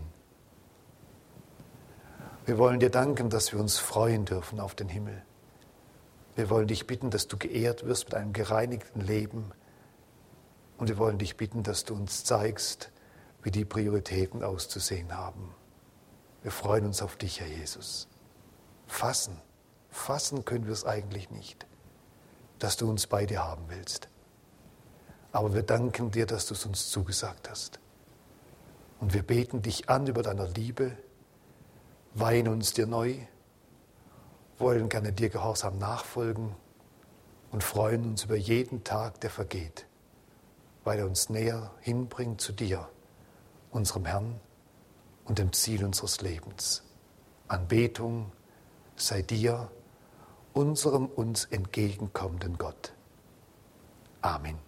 S1: Wir wollen dir danken, dass wir uns freuen dürfen auf den Himmel. Wir wollen dich bitten, dass du geehrt wirst mit einem gereinigten Leben. Und wir wollen dich bitten, dass du uns zeigst, wie die Prioritäten auszusehen haben. Wir freuen uns auf dich, Herr Jesus. Fassen können wir es eigentlich nicht, dass du uns bei dir haben willst. Aber wir danken dir, dass du es uns zugesagt hast. Und wir beten dich an über deiner Liebe, weihen uns dir neu, wollen gerne dir gehorsam nachfolgen und freuen uns über jeden Tag, der vergeht, weil er uns näher hinbringt zu dir, unserem Herrn und dem Ziel unseres Lebens. Anbetung sei dir, unserem uns entgegenkommenden Gott. Amen.